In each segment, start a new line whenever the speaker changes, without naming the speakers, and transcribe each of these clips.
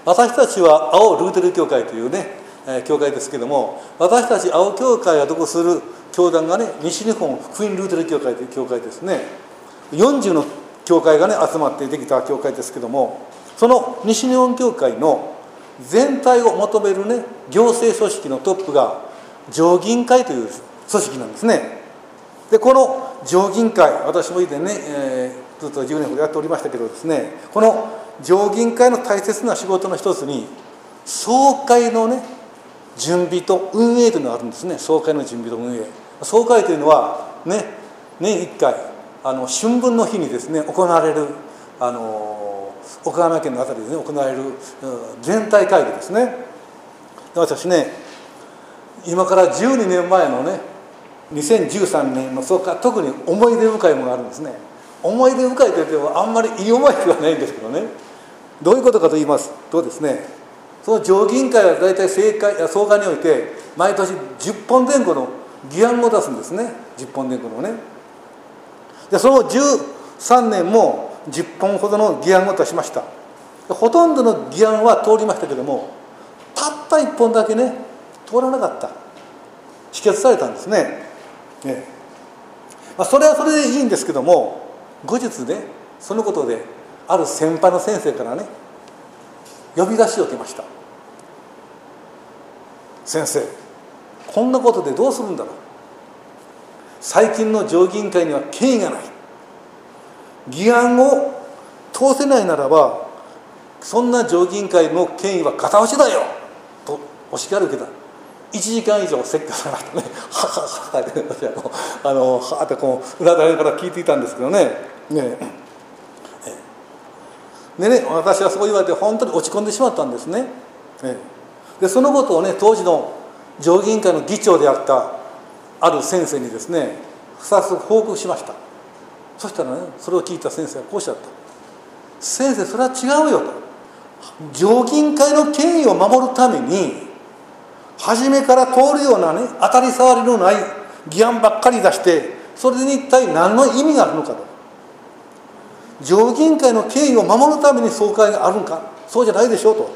私たちは青ルーテル教会というね、教会ですけども、私たち青教会が属する教団がね、西日本福音ルーテル教会という教会ですね。40の教会がね集まってできた教会ですけども、その西日本教会の全体をまとめるね行政組織のトップが上銀会という組織なんですね。でこの上銀会、私も以前ね、ずっと10年ほどやっておりましたけどですね、この上銀会の大切な仕事の一つに総会のね準備と運営というのがあるんですね。総会の準備と運営、総会というのはね、年1回春分の日にですね行われる岡山県のあたりで、ね、行われる全体会議ですね。私ね、今から12年前のね2013年の総会、特に思い出深いものがあるんですね。思い出深いといってもあんまりいい思いではないんですけどね、どういうことかと言いますとですね、その上銀会は大体総会において毎年10本前後の議案を出すんですね。10本前後のね。でその13年も10本ほどの議案を出しました。ほとんどの議案は通りましたけども、たった1本だけね通らなかった、否決されたんですね。それはそれでいいんですけども、後日ねそのことである先輩の先生からね呼び出しを受けました。先生、こんなことでどうするんだろう。最近の上銀会には権威がない。議案を通せないならば、そんな上銀会の権威は片落ちだよとお叱りを受けた。1時間以上説教されましたね。はははって私ははってうなだれから聞いていたんですけどね。でね、私はそう言われて本当に落ち込んでしまったんですね。でそのことをね、当時の上銀会の議長であったある先生にですね早速報告しました。そしたらね、それを聞いた先生はこうおっしゃった。先生、それは違うよと。上銀会の権威を守るために初めから通るようなね当たり障りのない議案ばっかり出して、それに一体何の意味があるのかと。上銀会の権威を守るために総会があるのか、そうじゃないでしょうと。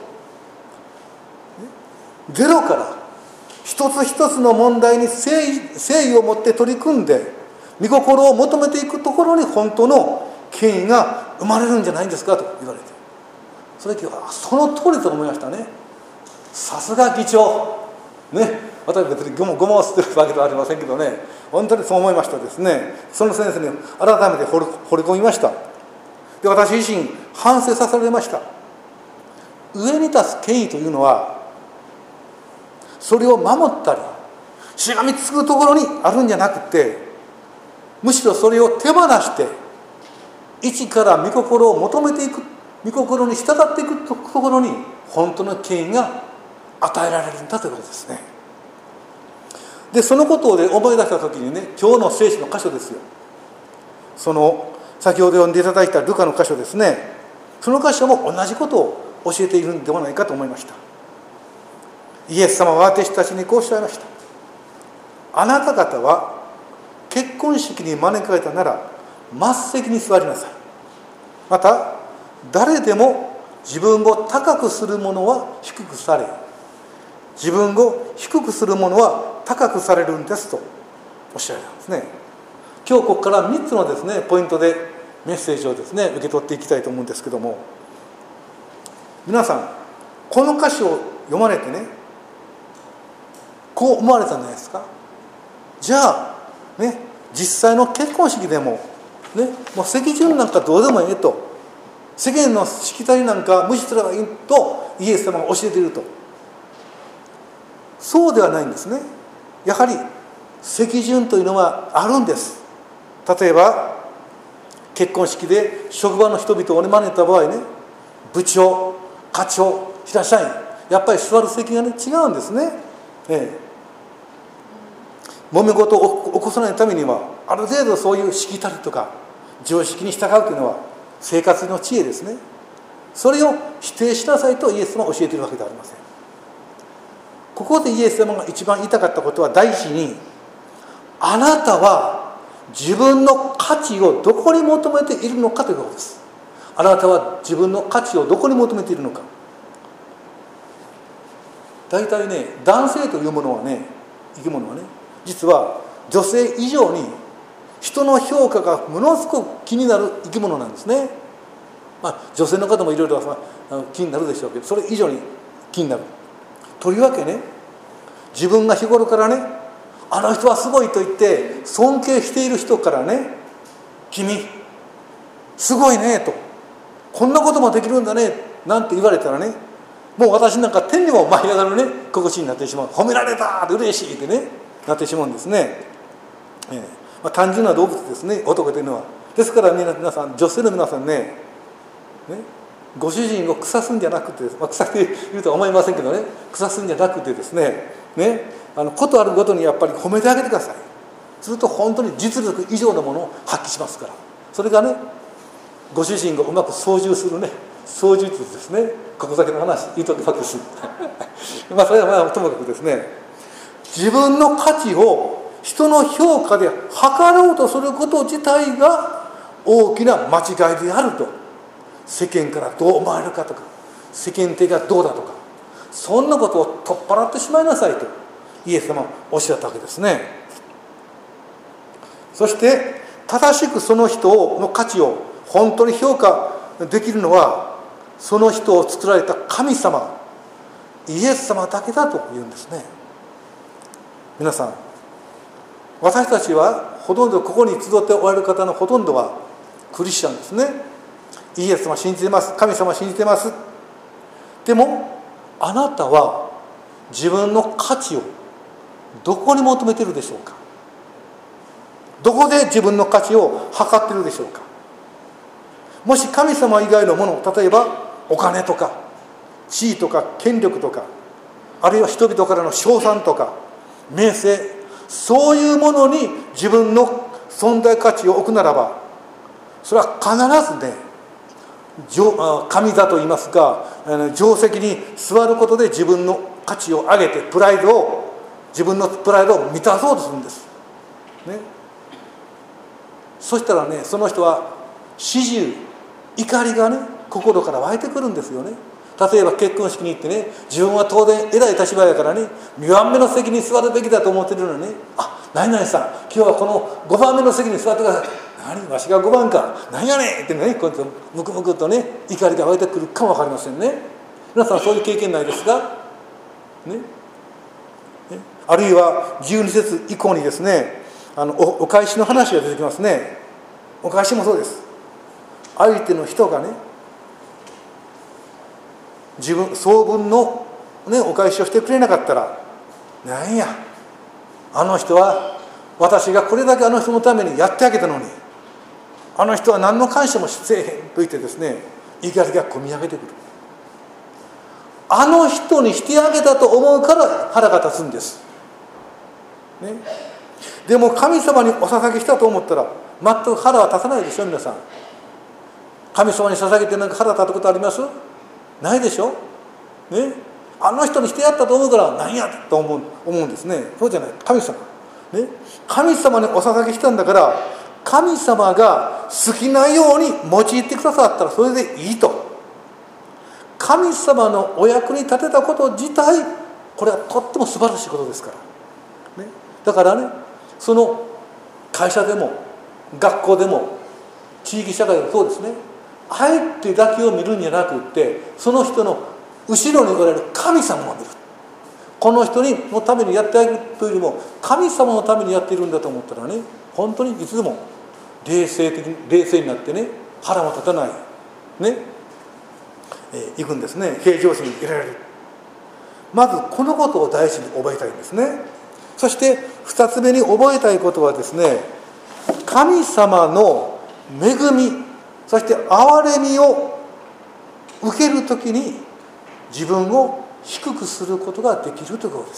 ゼロから一つ一つの問題に誠意を持って取り組んで御心を求めていくところに本当の権威が生まれるんじゃないんですかと言われて、それ今日はその通りと思いましたね。さすが議長ね、私は別にごまを捨てるわけではありませんけどね、本当にそう思いましたですね。その先生に改めて掘り込みました。で私自身反省させられました。上に立つ権威というのはそれを守ったりしがみつくところにあるんじゃなくて、むしろそれを手放して一から御心を求めていく、御心に従っていくところに本当の権威が与えられるんだということですね。でそのことを思い出した時にね、今日の聖書の箇所ですよ。その先ほど読んでいただいたルカの箇所ですね。その箇所も同じことを教えているんではないかと思いました。イエス様は私たちにこうおっしゃいました。あなた方は結婚式に招かれたなら末席に座りなさい。また誰でも自分を高くする者は低くされ、自分を低くする者は高くされるんですとおっしゃるんですね。今日ここから3つのですねポイントでメッセージをですね受け取っていきたいと思うんですけども、皆さんこの歌詞を読まれてね、こう思われたんじゃないですか。じゃあね、実際の結婚式でもね、もう席順なんかどうでもいいと、世間のしきたりなんか無視すればいいとイエス様が教えていると。そうではないんですね。やはり席順というのはあるんです。例えば結婚式で職場の人々を招いた場合ね、部長、課長、平社員、やっぱり座る席がね違うんですね。揉め事を起こさないためにはある程度そういうしきたりとか常識に従うというのは生活の知恵ですね。それを否定しなさいとイエス様は教えているわけではありません。ここでイエス様が一番言いたかったことは、第一にあなたは自分の価値をどこに求めているのかということです。あなたは自分の価値をどこに求めているのか。 大体ね、男性というものはね、生き物はね、実は女性以上に人の評価がものすごく気になる生き物なんですね。女性の方もいろいろ気になるでしょうけど、それ以上に気になる。とりわけね、自分が日頃からね、あの人はすごいと言って尊敬している人からね、君すごいねと、こんなこともできるんだねなんて言われたらね、もう私なんか天にも舞い上がるね心地になってしまう。褒められたって嬉しいってねなってしまうんですね。単純な動物ですね、男というのは。ですから皆さん、女性の皆さんね、ご主人を腐すんじゃなくて、腐っているとは思いませんけどね、腐すんじゃなくてですね、ことあるごとにやっぱり褒めてあげてください。すると本当に実力以上のものを発揮しますから。それがね、ご主人がうまく操縦するね、操縦術ですね。ここだけの話言うときばっかりするそれはともかくですね、自分の価値を人の評価で測ろうとすること自体が大きな間違いであると。世間からどう思われるかとか、世間体がどうだとか、そんなことを取っ払ってしまいなさいとイエス様はおっしゃったわけですね。そして正しくその人の価値を本当に評価できるのは、その人を作られた神様イエス様だけだというんですね。皆さん、私たちはほとんどここに集っておられる方のほとんどはクリスチャンですね。イエス様信じてます、神様信じてます。でもあなたは自分の価値をどこに求めているでしょうか。どこで自分の価値を測っているでしょうか。もし神様以外のもの、例えばお金とか地位とか権力とか、あるいは人々からの称賛とか名声、そういうものに自分の存在価値を置くならば、それは必ずね、神座といいますか、定石に座ることで自分の価値を上げて自分のプライドを満たそうとするんです、そしたらね、その人は始終怒りがね、心から湧いてくるんですよね。例えば結婚式に行ってね、自分は当然偉い立場やからね、2番目の席に座るべきだと思ってるのにね、何々さん今日はこの5番目の席に座ってください。何、わしが5番か、何やねんってね、こうやってムクムクとね怒りが湧いてくるかも分かりませんね。皆さんそういう経験ないですか、あるいは12節以降にですね、お返しの話が出てきますね。お返しもそうです。相手の人がね、総分の、お返しをしてくれなかったら、なんやあの人は、私がこれだけあの人のためにやってあげたのに、あの人は何の感謝もせえへんと言ってですね、怒りがこみ上げてくる。あの人にしてあげたと思うから腹が立つんです、でも神様にお捧げしたと思ったら全く腹は立たないでしょ。皆さん、神様に捧げてなんか腹立つことあります？ないでしょ、あの人にしてやったと思うから何やと思うんですね。そうじゃない、神様、神様にお捧げしたんだから、神様が好きなように用いてくださったらそれでいいと。神様のお役に立てたこと自体、これはとっても素晴らしいことですから、だからね、その会社でも学校でも地域社会でもそうですね、相手だけを見るんじゃなくって、その人の後ろにおられる神様を見る。この人のためにやってあげるというよりも神様のためにやっているんだと思ったらね、本当にいつでも冷静になってね、腹も立たないいくんですね。平常心にいられる。まずこのことを大事に覚えたいんですね。そして2つ目に覚えたいことはですね、神様の恵み、そして憐れみを受けるときに自分を低くすることができるということです。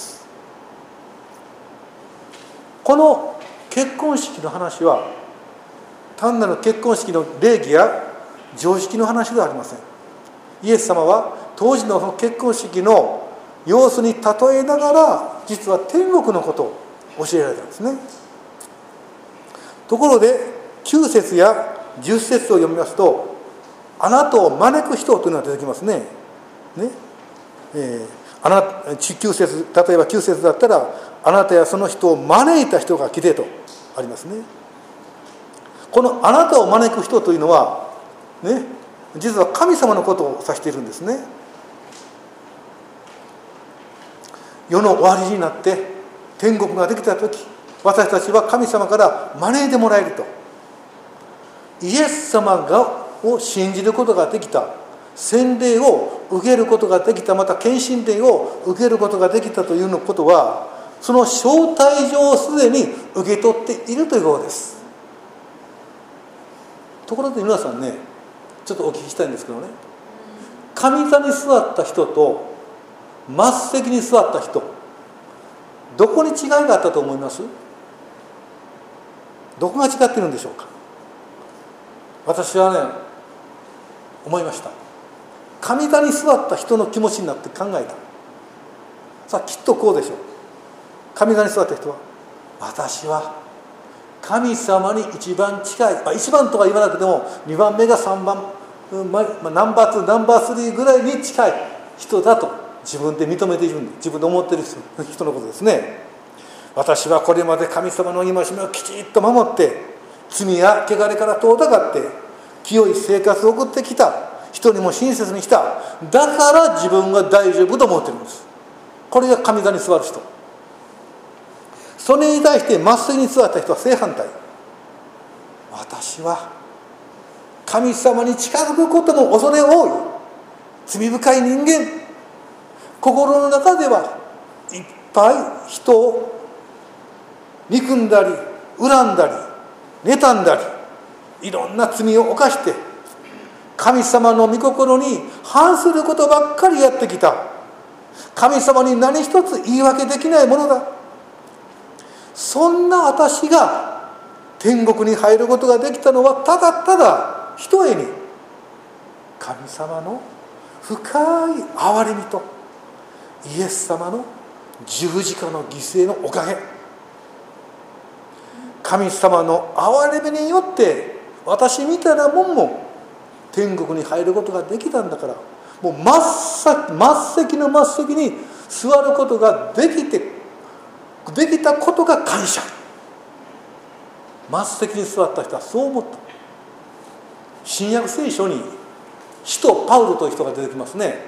この結婚式の話は単なる結婚式の礼儀や常識の話ではありません。イエス様は当時の結婚式の様子に例えながら、実は天国のことを教えられたんですね。ところで9節や10節を読みますと、あなたを招く人というのが出てきますね。 9節、例えば9節だったら、あなたやその人を招いた人が来てとありますね。このあなたを招く人というのはね、実は神様のことを指しているんですね。世の終わりになって天国ができた時、私たちは神様から招いてもらえると。イエス様を信じることができた、洗礼を受けることができた、また献身礼を受けることができたということは、その招待状をすでに受け取っているということです。ところで皆さんね、ちょっとお聞きしたいんですけどね、上座に座った人と末席に座った人、どこに違いがあったと思います？どこが違っているんでしょうか。私はね、思いました。上座に座った人の気持ちになって考えた。さあきっとこうでしょう。上座に座った人は、私は神様に一番近い、一番とは言わなくても2番目が3番、ナンバー2ナンバー3ぐらいに近い人だと自分で認めているんで、自分で思っている人のことですね。私はこれまで神様の戒めをきちっと守って、罪や汚れから遠ざかって清い生活を送ってきた、人にも親切にした、だから自分が大丈夫と思っているんです。これが上座に座る人。それに対して末席に座った人は正反対。私は神様に近づくことも恐れ多い罪深い人間、心の中ではいっぱい人を憎んだり恨んだり妬んだり、いろんな罪を犯して神様の御心に反することばっかりやってきた。神様に何一つ言い訳できないものだ。そんな私が天国に入ることができたのは、ただただひとえに神様の深い憐れみとイエス様の十字架の犠牲のおかげ。神様の憐れみによって私みたいなもんも天国に入ることができたんだから、もう末席の末席に座ることができたことが感謝。末席に座った人はそう思った。新約聖書に使徒パウロという人が出てきますね。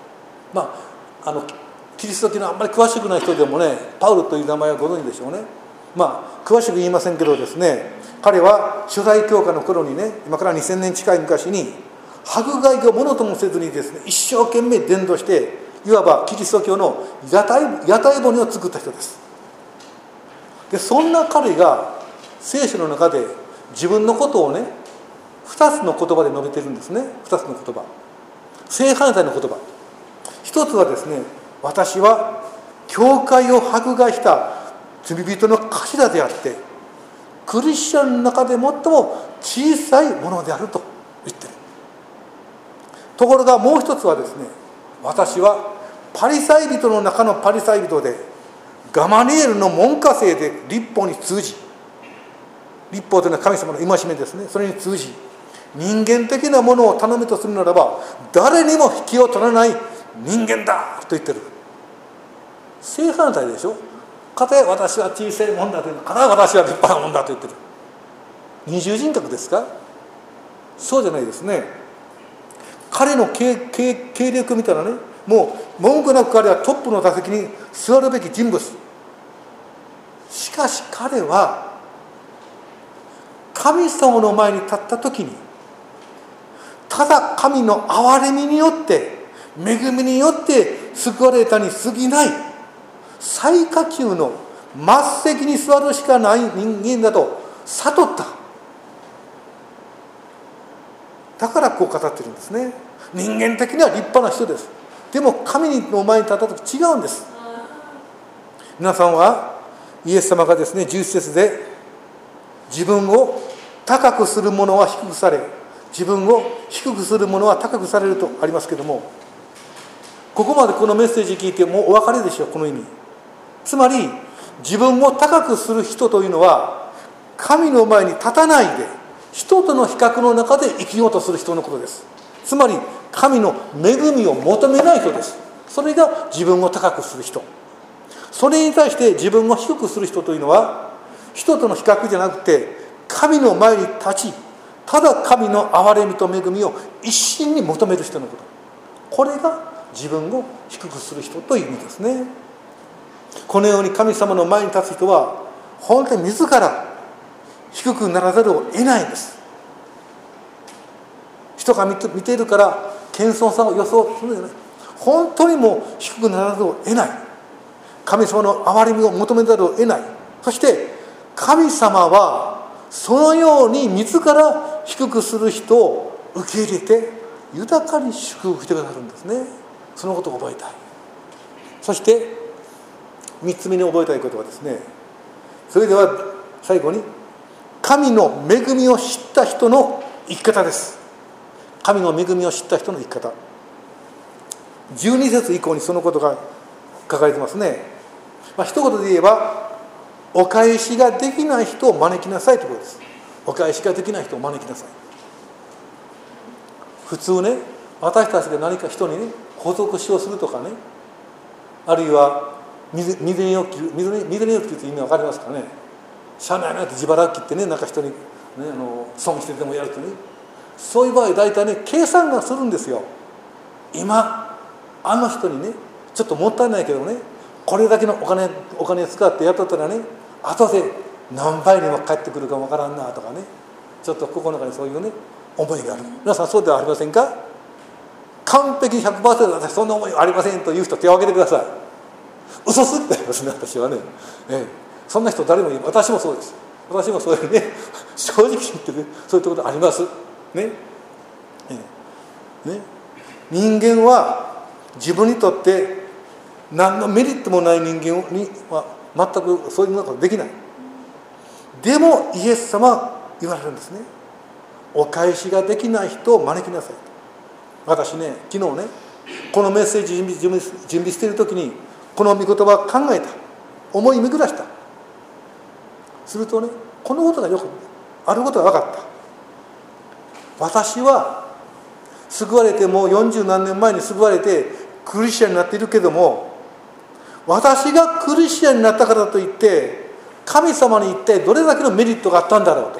キリスト教のあんまり詳しくない人でもね、パウロという名前はご存知でしょうね。詳しく言いませんけどですね、彼は初代教会の頃にね、今から2000年近い昔に迫害をものともせずにですね、一生懸命伝道して、いわばキリスト教の屋台骨を作った人です。でそんな彼が聖書の中で自分のことをね、2つの言葉で述べているんですね。2つの言葉、正反対の言葉。一つはですね、私は教会を迫害した罪人の頭であって、クリスチャンの中で最も小さいものであると言っている。ところがもう一つはですね、私はパリサイ人の中のパリサイ人で、ガマリエルの門下生で律法に通じ、律法というのは神様の戒めですね、それに通じ人間的なものを頼みとするならば、誰にも引きを取らない人間だと言ってる。正反対でしょ。かたや私は小さいもんだというの、かたや私は立派なもんだと言ってる。二重人格ですか。そうじゃないですね。彼の経歴を見たらね、もう文句なく彼はトップの座席に座るべき人物。しかし彼は神様の前に立った時に、ただ神の憐れみによって恵みによって救われたに過ぎない最下級の末席に座るしかない人間だと悟った。だからこう語ってるんですね。人間的には立派な人です。でも神の前に立った時違うんです。皆さんはイエス様がですね、11節で自分を高くする者は低くされ、自分を低くする者は高くされるとありますけども、ここまでこのメッセージ聞いてもうお分かりでしょう、この意味。つまり自分を高くする人というのは、神の前に立たないで人との比較の中で生きようとする人のことです。つまり神の恵みを求めない人です。 それが自分を高くする人。それに対して自分を低くする人というのは、人との比較じゃなくて、神の前に立ち、ただ神の憐れみと恵みを一心に求める人のこと。これが自分を低くする人という意味ですね。このように神様の前に立つ人は、本当に自ら低くならざるを得ないんです。人が見ているから謙遜さを装うするんじゃない。本当にもう低くならざるを得ない。神様の憐れみを求めざるを得ない。そして神様はそのように自ら低くする人を受け入れて豊かに祝福してくださるんですね。そのことを覚えたい。そして3つ目に覚えたいことはですね、それでは最後に神の恵みを知った人の生き方です。神の恵みを知った人の生き方、12節以降にそのことが書かれてますね。一言で言えば、お返しができない人を招きなさいということです。お返しができない人を招きなさい。普通ね、私たちが何か人にね、補足しをするとかね、あるいは水にを切るという意味わかりますかね。社内なんて自腹切ってね、なんか人に、ね、損してでもやるとね、そういう場合大体ね、計算がするんですよ。今あの人にね、ちょっともったいないけどね、これだけのお金使ってやっとったらね、後で何倍にも返ってくるかもわからんなとかね、ちょっと心の中にそういうね思いがある。皆さんそうではありませんか。完璧 100% 私そんな思いはありませんという人手を挙げてください。嘘つってますね、私はね、そんな人誰もいない。私もそうです。私もそういうね、正直言ってね、そういうことありますね。人間は自分にとって何のメリットもない人間には全くそういうことができない。でもイエス様は言われるんですね。お返しができない人を招きなさい。私ね、昨日ね、このメッセージ準備している時にこの御言葉を考えた、思い巡らした。するとね、このことがよくあることが分かった。私は救われてもう40何年前に救われてクリスチャンになっているけども、私がクリスチャンになったからといって神様に一体どれだけのメリットがあったんだろうと。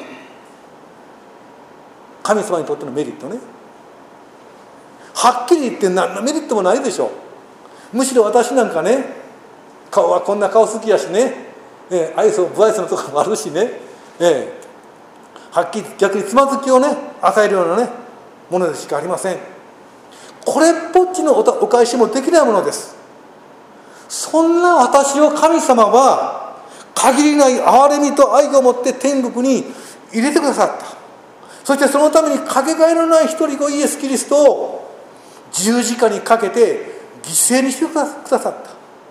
神様にとってのメリットね、はっきり言って何のメリットもないでしょう。むしろ私なんかね、顔はこんな顔好きやしね、愛想不愛想のところもあるしね、はっきり逆につまずきをね与えるようなねものでしかありません。これっぽっちのお返しもできないものです。そんな私を神様は限りない憐れみと愛を持って天国に入れてくださった。そしてそのためにかけがえのない一人子イエス・キリストを十字架にかけて犠牲にしてくださった。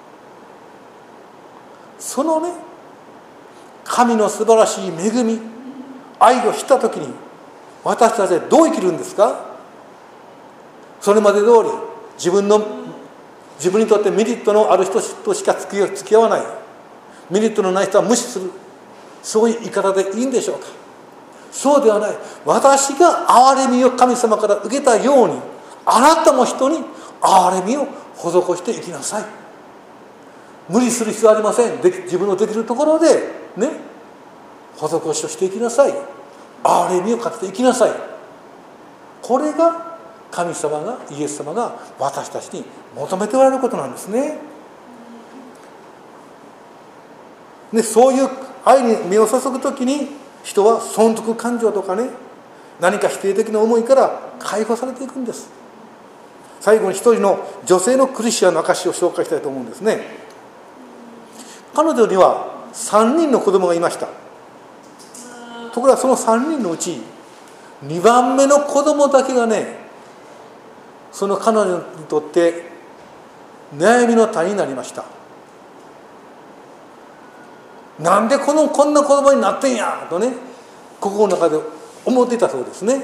そのね、神の素晴らしい恵み、愛を知ったときに私たちはどう生きるんですか。それまで通り自分にとってメリットのある人としか付き合わない、メリットのない人は無視する、そういう言い方でいいんでしょうか。そうではない。私が憐れみを神様から受けたように、あなたも人に憐れみを施していきなさい。無理する必要はありません。自分のできるところでね、施しをしていきなさい。憐れみをかけていきなさい。これが神様が、イエス様が私たちに求めておられることなんですね。で、そういう愛に目を注ぐときに人は損得感情とかね、何か否定的な思いから解放されていくんです。最後に一人の女性のクリスチャンの証を紹介したいと思うんですね。彼女には3人の子供がいました。ところがその3人のうち2番目の子供だけがね、その彼女にとって悩みの種になりました。なんでこんな子供になってんやとね、心の中で思っていたそうですね。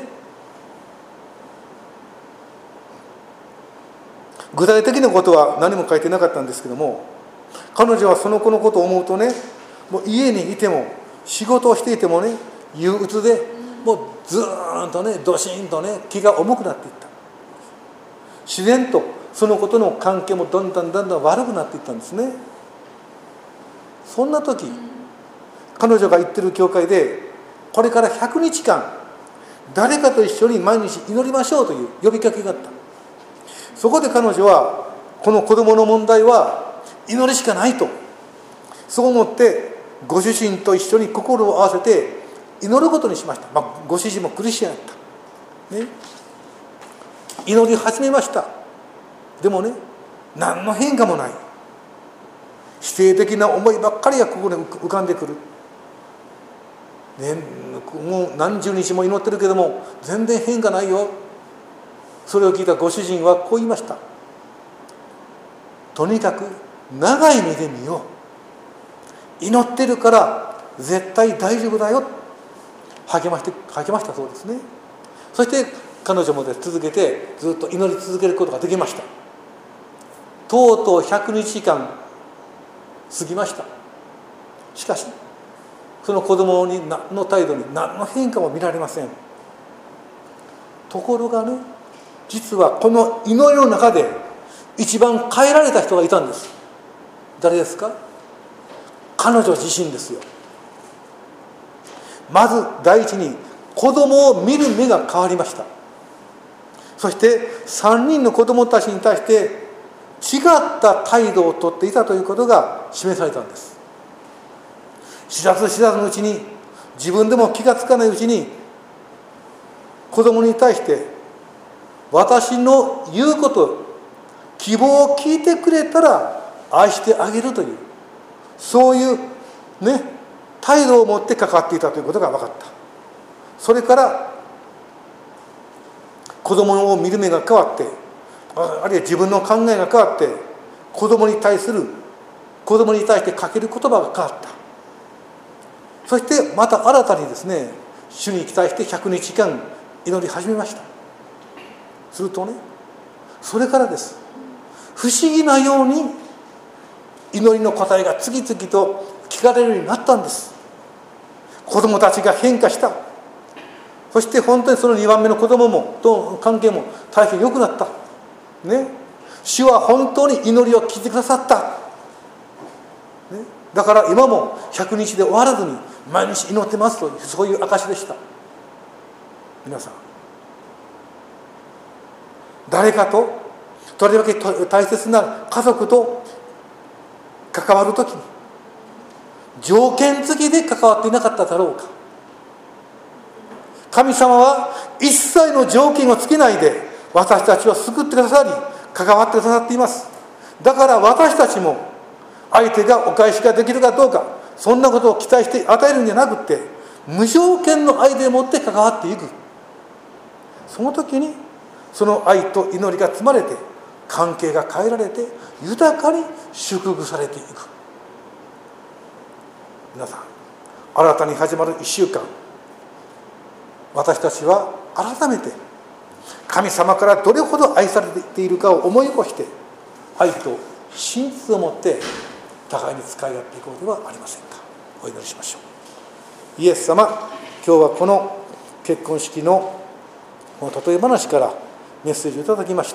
具体的なことは何も書いてなかったんですけども、彼女はその子のことを思うとね、もう家にいても仕事をしていてもね、憂鬱でもうずーんとね、ドシンとね、気が重くなっていった。自然とそのことの関係もだんだん悪くなっていったんですね。そんな時、彼女が行ってる教会でこれから100日間誰かと一緒に毎日祈りましょうという呼びかけがあった。そこで彼女はこの子供の問題は祈りしかないと、そう思ってご主人と一緒に心を合わせて祈ることにしました。ご主人もクリスチャンだった、ね、祈り始めました。でもね、何の変化もない。否定的な思いばっかりがここに浮かんでくる、ね、もう何十日も祈ってるけども全然変化ないよ。それを聞いたご主人はこう言いました。とにかく長い目で見よう。祈ってるから絶対大丈夫だよ。励ましたそうですね。そして彼女も続けてずっと祈り続けることができました。とうとう100日間過ぎました。しかしその子供の態度に何の変化も見られません。ところがね、実はこの祈りの中で一番変えられた人がいたんです。誰ですか？彼女自身ですよ。まず第一に子供を見る目が変わりました。そして3人の子供たちに対して違った態度をとっていたということが示されたんです。知らず知らずのうちに、自分でも気がつかないうちに子供に対して私の言うこと、希望を聞いてくれたら愛してあげるという、そういうね態度を持って関わっていたということが分かった。それから子供を見る目が変わって、あるいは自分の考えが変わって、子供に対してかける言葉が変わった。そしてまた新たにですね、主に期待して100日間祈り始めました。するとね、それからです、不思議なように祈りの答えが次々と聞かれるようになったんです。子供たちが変化した。そして本当にその2番目の子供との関係も大変良くなった、ね、主は本当に祈りを聞いてくださった、ね、だから今も100日で終わらずに毎日祈ってますという、そういう証でした。皆さん、誰かととりわけ大切な家族と関わるときに条件付きで関わっていなかっただろうか。神様は一切の条件をつけないで私たちを救ってくださり関わってくださっています。だから私たちも相手がお返しができるかどうか、そんなことを期待して与えるんじゃなくて、無条件の愛でもって関わっていく。その時にその愛と祈りが積まれて、関係が変えられて豊かに祝福されていく。皆さん、新たに始まる1週間、私たちは改めて神様からどれほど愛されているかを思い起こして、愛と真実を持って互いに使い合っていこうではありませんか。お祈りしましょう。イエス様、今日はこの結婚式の例え話からメッセージをいただきました。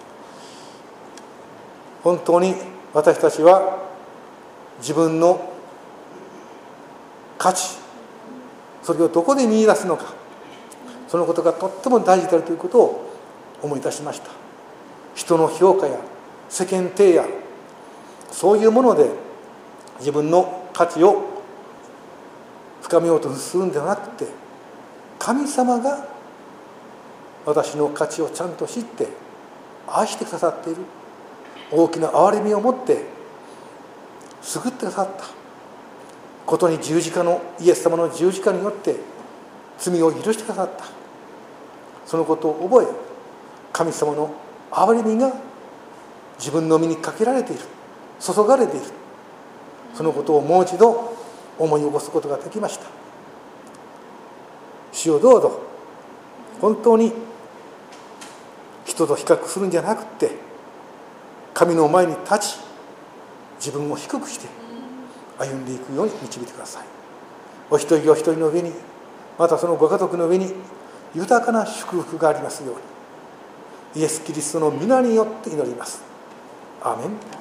本当に私たちは自分の価値、それをどこで見出すのか、そのことがとっても大事であるということを思い出しました。人の評価や世間体やそういうもので自分の価値を深めようとするんではなくて、神様が私の価値をちゃんと知って愛してくださっている、大きな憐れみを持って救ってくださったことに、イエス様の十字架によって罪を許してくださった、そのことを覚え、神様の憐れみが自分の身にかけられている、注がれている、そのことをもう一度思い起こすことができました。主よ、どうぞ本当に人と比較するんじゃなくて、神の前に立ち自分を低くして歩んでいくように導いてください。お一人お一人の上に、またそのご家族の上に豊かな祝福がありますように、 イエス・キリストの皆によって祈ります。アーメン。